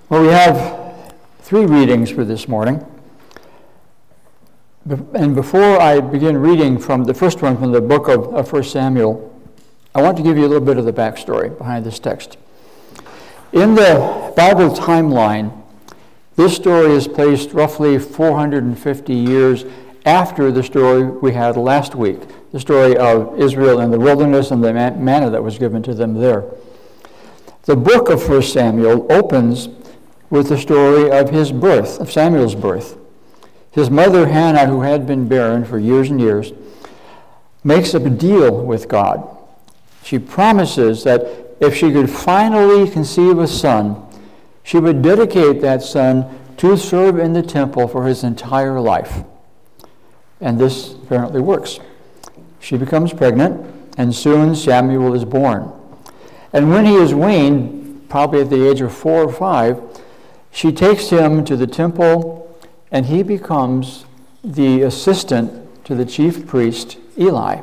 Well, we have 3 readings for this morning. And before I begin reading from the first one from the book of 1 Samuel, I want to give you a little bit of the backstory behind this text. In the Bible timeline, this story is placed roughly 450 years after the story we had last week, the story of Israel in the wilderness and the manna that was given to them there. The book of 1 Samuel opens with the story of his birth, of Samuel's birth. His mother Hannah, who had been barren for years and years, makes a deal with God. She promises that if she could finally conceive a son, she would dedicate that son to serve in the temple for his entire life. And this apparently works. She becomes pregnant, and soon Samuel is born. And when he is weaned, probably at the age of 4 or 5, she takes him to the temple, and he becomes the assistant to the chief priest, Eli.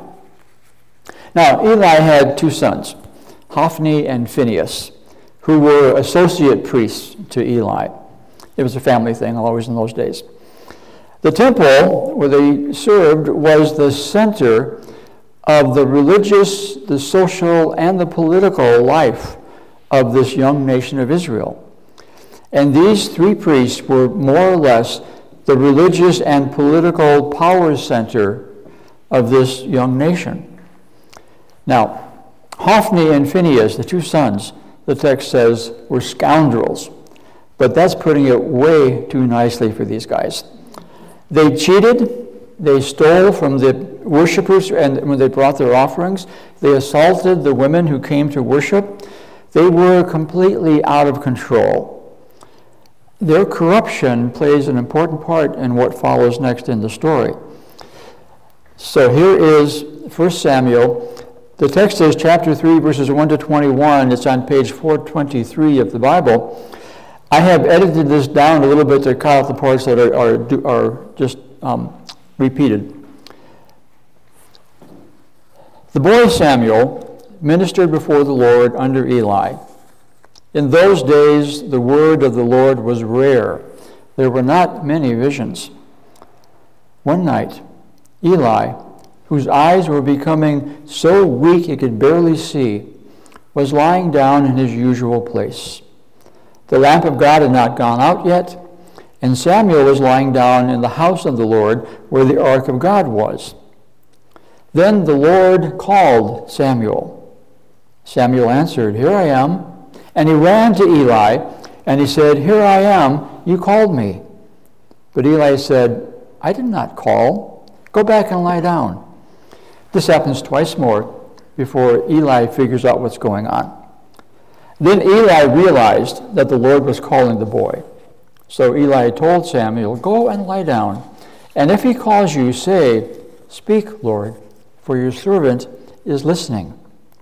Now, Eli had 2 sons, Hophni and Phinehas, who were associate priests to Eli. It was a family thing, always in those days. The temple where they served was the center of the religious, the social, and the political life of this young nation of Israel. And these 3 priests were more or less the religious and political power center of this young nation. Now, Hophni and Phinehas, the 2 sons, the text says, were scoundrels. But that's putting it way too nicely for these guys. They cheated, they stole from the worshipers, and when they brought their offerings, they assaulted the women who came to worship. They were completely out of control. Their corruption plays an important part in what follows next in the story. So here is 1 Samuel. The text is chapter 3, verses 1 to 21. It's on page 423 of the Bible. I have edited this down a little bit to cut out the parts that are just repeated. The boy Samuel ministered before the Lord under Eli. In those days, the word of the Lord was rare. There were not many visions. One night, Eli, whose eyes were becoming so weak he could barely see, was lying down in his usual place. The lamp of God had not gone out yet, and Samuel was lying down in the house of the Lord where the ark of God was. Then the Lord called Samuel. Samuel answered, "Here I am." And he ran to Eli, and he said, "Here I am, you called me." But Eli said, "I did not call. Go back and lie down." This happens twice more before Eli figures out what's going on. Then Eli realized that the Lord was calling the boy. So Eli told Samuel, "Go and lie down, and if he calls you, say, 'Speak, Lord, for your servant is listening.'"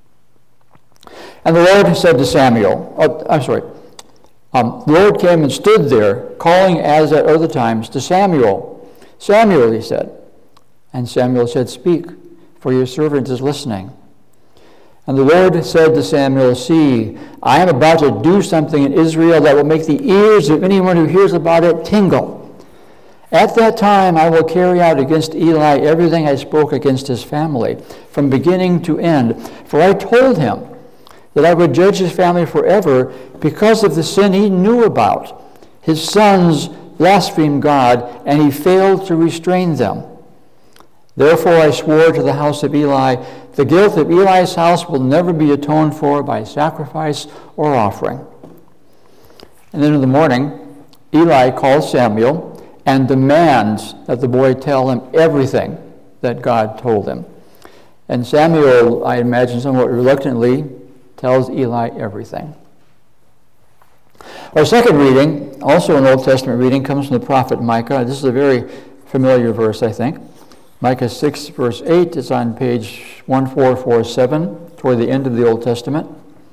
And the Lord said to Samuel, the Lord came and stood there, calling as at other times to Samuel. "Samuel," he said. And Samuel said, "Speak, for your servant is listening." And the Lord said to Samuel, "See, I am about to do something in Israel that will make the ears of anyone who hears about it tingle. At that time I will carry out against Eli everything I spoke against his family, from beginning to end. For I told him that I would judge his family forever because of the sin he knew about. His sons blasphemed God, and he failed to restrain them. Therefore I swore to the house of Eli, the guilt of Eli's house will never be atoned for by sacrifice or offering." And then in the morning, Eli calls Samuel and demands that the boy tell him everything that God told him. And Samuel, I imagine somewhat reluctantly, tells Eli everything. Our second reading, also an Old Testament reading, comes from the prophet Micah. This is a very familiar verse, I think. Micah 6, verse 8 is on page 1447, toward the end of the Old Testament.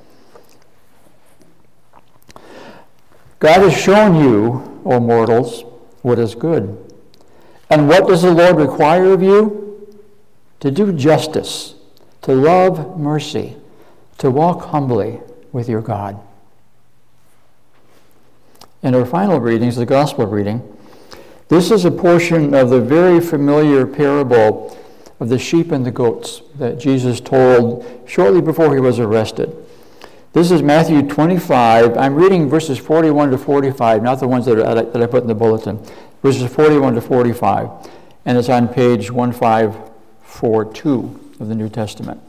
"God has shown you, O mortals, what is good. And what does the Lord require of you? To do justice, to love mercy, to walk humbly with your God." In our final readings, the gospel reading, this is a portion of the very familiar parable of the sheep and the goats that Jesus told shortly before he was arrested. This is Matthew 25. I'm reading verses 41 to 45, not the ones that I put in the bulletin. Verses 41 to 45. And it's on page 1542 of the New Testament.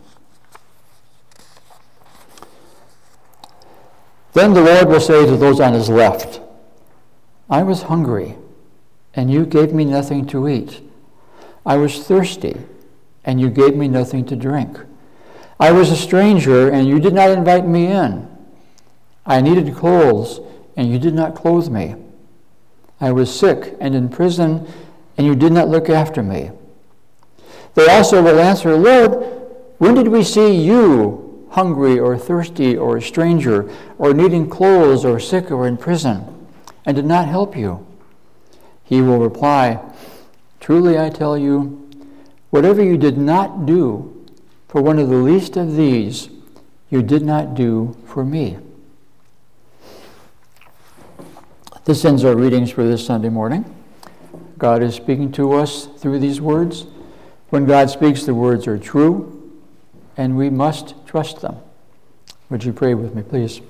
Then the Lord will say to those on his left, I was hungry, and you gave me nothing to eat. I was thirsty, and you gave me nothing to drink. I was a stranger, and you did not invite me in. I needed clothes, and you did not clothe me. I was sick and in prison, and you did not look after me. They also will answer, Lord, when did we see you hungry or thirsty or a stranger or needing clothes or sick or in prison and did not help you? He will reply, truly I tell you, whatever you did not do for one of the least of these, you did not do for me. This ends our readings for this Sunday morning. God is speaking to us through these words. When God speaks, the words are true, and we must trust them. Would you pray with me, please?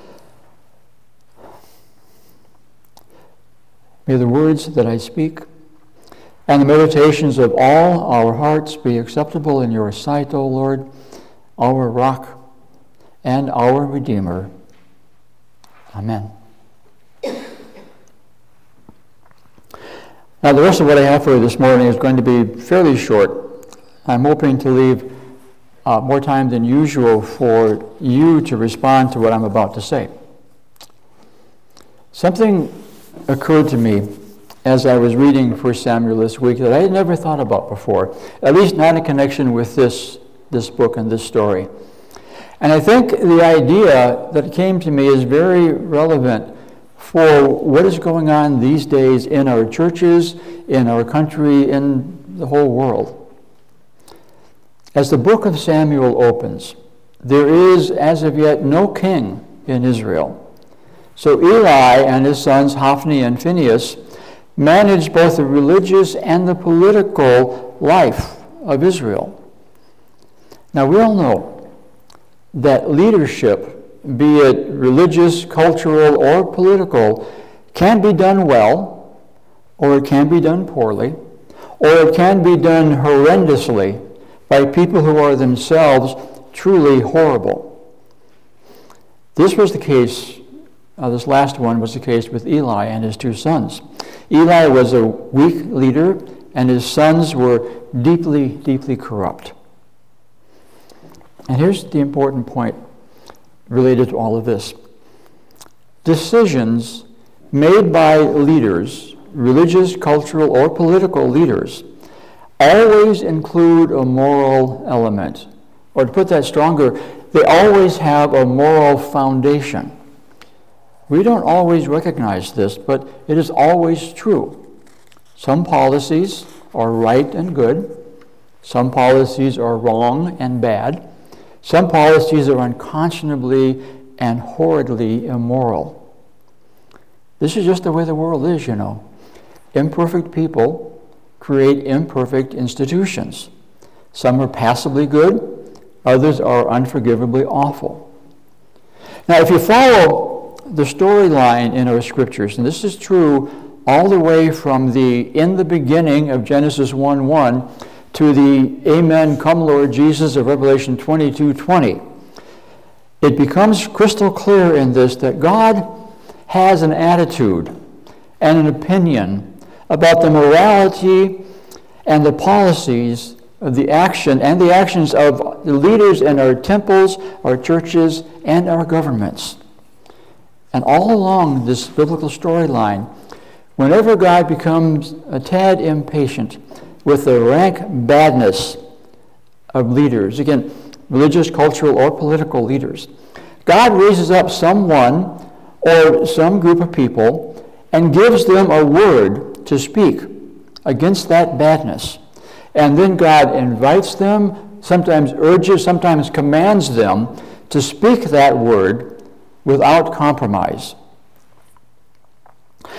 May the words that I speak and the meditations of all our hearts be acceptable in your sight, O Lord, our rock and our Redeemer. Amen. Now, the rest of what I have for you this morning is going to be fairly short. I'm hoping to leave more time than usual for you to respond to what I'm about to say. Something occurred to me as I was reading 1 Samuel this week that I had never thought about before, at least not in connection with this book and this story. And I think the idea that came to me is very relevant for what is going on these days in our churches, in our country, in the whole world. As the book of Samuel opens, there is, as of yet, no king in Israel. So Eli and his sons Hophni and Phinehas managed both the religious and the political life of Israel. Now, we all know that leadership, be it religious, cultural, or political, can be done well, or it can be done poorly, or it can be done horrendously by people who are themselves truly horrible. This was the case, this last one was the case with Eli and his two sons. Eli was a weak leader, and his sons were deeply, deeply corrupt. And here's the important point related to all of this. Decisions made by leaders, religious, cultural, or political leaders, always include a moral element. Or to put that stronger, they always have a moral foundation. We don't always recognize this, but it is always true. Some policies are right and good. Some policies are wrong and bad. Some policies are unconscionably and horridly immoral. This is just the way the world is, you know. Imperfect people create imperfect institutions. Some are passably good, others are unforgivably awful. Now, if you follow the storyline in our scriptures, and this is true all the way from the in the beginning of Genesis 1:1 to the Amen, come Lord Jesus of Revelation 22:20, it becomes crystal clear in this that God has an attitude and an opinion about the morality and the policies of the action and the actions of the leaders in our temples, our churches, and our governments. And all along this biblical storyline, whenever God becomes a tad impatient with the rank badness of leaders, again, religious, cultural, or political leaders, God raises up someone or some group of people and gives them a word to speak against that badness. And then God invites them, sometimes urges, sometimes commands them to speak that word without compromise.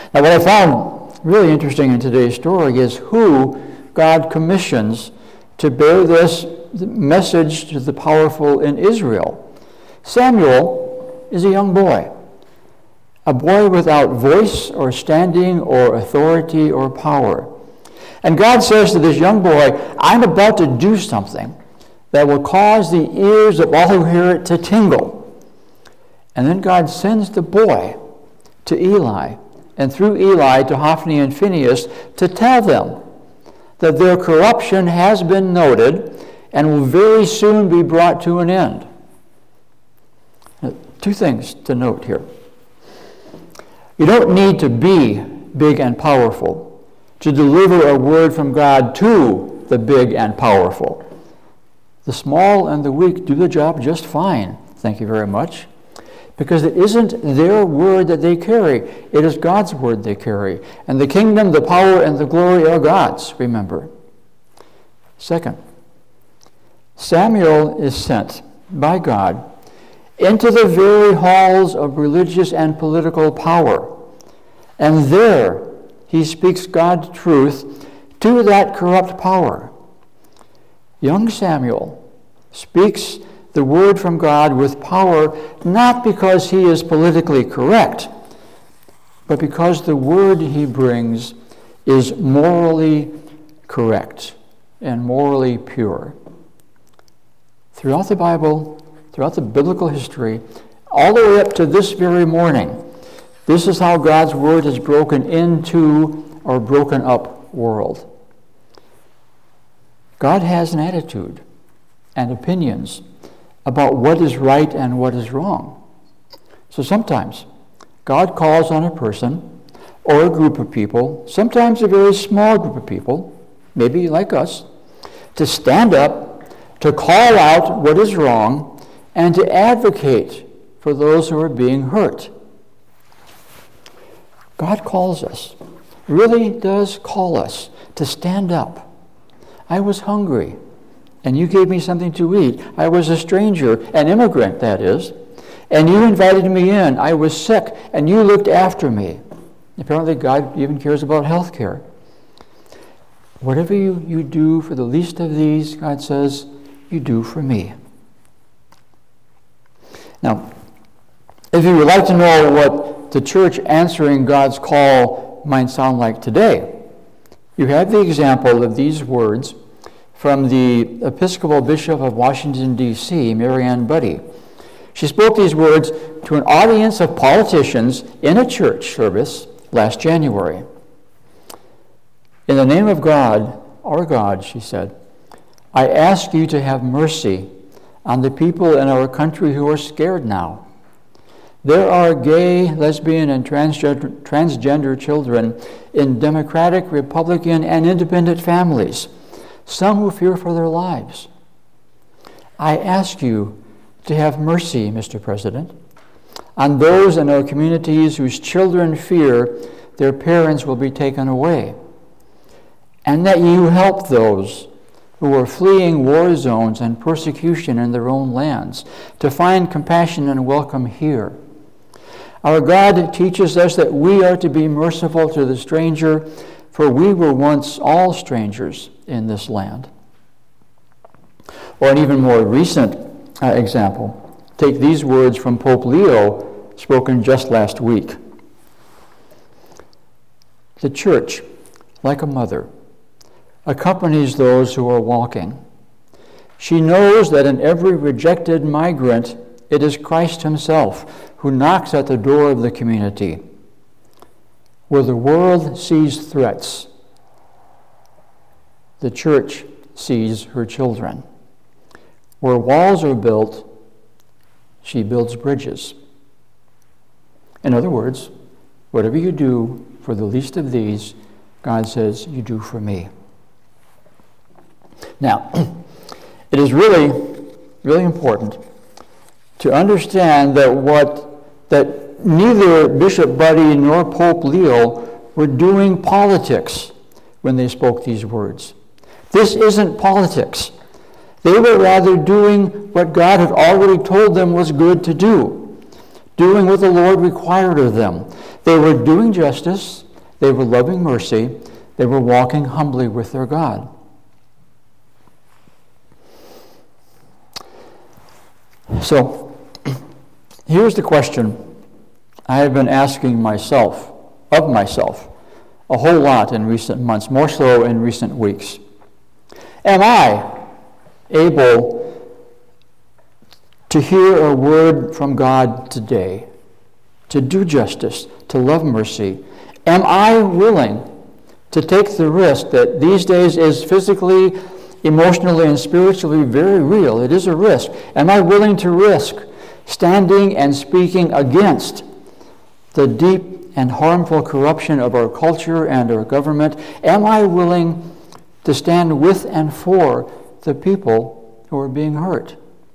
Now, what I found really interesting in today's story is who God commissions to bear this message to the powerful in Israel. Samuel is a young boy, a boy without voice or standing or authority or power. And God says to this young boy, I'm about to do something that will cause the ears of all who hear it to tingle. And then God sends the boy to Eli, and through Eli to Hophni and Phinehas to tell them that their corruption has been noted and will very soon be brought to an end. Now, two things to note here. You don't need to be big and powerful to deliver a word from God to the big and powerful. The small and the weak do the job just fine, thank you very much, because it isn't their word that they carry, it is God's word they carry. And the kingdom, the power, and the glory are God's, remember. Second, Samuel is sent by God into the very halls of religious and political power. And there he speaks God's truth to that corrupt power. Young Samuel speaks the word from God with power, not because he is politically correct, but because the word he brings is morally correct and morally pure. Throughout the Bible, throughout the biblical history, all the way up to this very morning, this is how God's word has broken into or broken up world. God has an attitude and opinions about what is right and what is wrong. So sometimes God calls on a person or a group of people, sometimes a very small group of people, maybe like us, to stand up, to call out what is wrong, and to advocate for those who are being hurt. God calls us, really does call us to stand up. I was hungry, and you gave me something to eat. I was a stranger, an immigrant, that is, and you invited me in. I was sick, and you looked after me. Apparently, God even cares about health care. Whatever you do for the least of these, God says, you do for me. Now, if you would like to know what the church answering God's call might sound like today, you have the example of these words from the Episcopal Bishop of Washington, D.C., Marianne Budde. She spoke these words to an audience of politicians in a church service last January. In the name of God, our God, she said, I ask you to have mercy on the people in our country who are scared now. There are gay, lesbian, and transgender children in Democratic, Republican, and independent families, some who fear for their lives. I ask you to have mercy, Mr. President, on those in our communities whose children fear their parents will be taken away, and that you help those who are fleeing war zones and persecution in their own lands to find compassion and welcome here. Our God teaches us that we are to be merciful to the stranger, for we were once all strangers in this land. Or an even more recent example, take these words from Pope Leo, spoken just last week. The church, like a mother, accompanies those who are walking. She knows that in every rejected migrant, it is Christ himself who knocks at the door of the community. Where the world sees threats, the church sees her children. Where walls are built, she builds bridges. In other words, whatever you do for the least of these, God says, you do for me. Now, it is really, really important to understand that neither Bishop Budde nor Pope Leo were doing politics when they spoke these words. This isn't politics. They were rather doing what God had already told them was good to do, doing what the Lord required of them. They were doing justice, they were loving mercy, they were walking humbly with their God. So, here's the question I have been asking myself, of myself, a whole lot in recent months, more so in recent weeks. Am I able to hear a word from God today, to do justice, to love mercy? Am I willing to take the risk that these days is physically, emotionally, and spiritually very real? It is a risk. Am I willing to risk standing and speaking against the deep and harmful corruption of our culture and our government? Am I willing to stand with and for the people who are being hurt?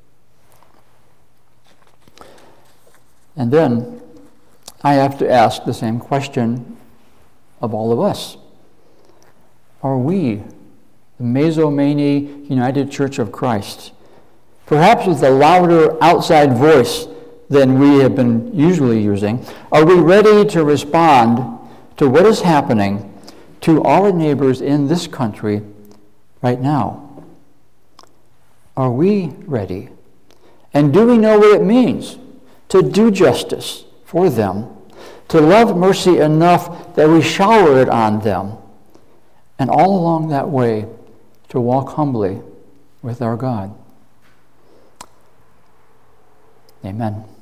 And then I have to ask the same question of all of us. Are we, the Mazomanie United Church of Christ, perhaps with a louder outside voice than we have been usually using, are we ready to respond to what is happening to our neighbors in this country right now? Are we ready? And do we know what it means to do justice for them, to love mercy enough that we shower it on them, and all along that way to walk humbly with our God? Amen.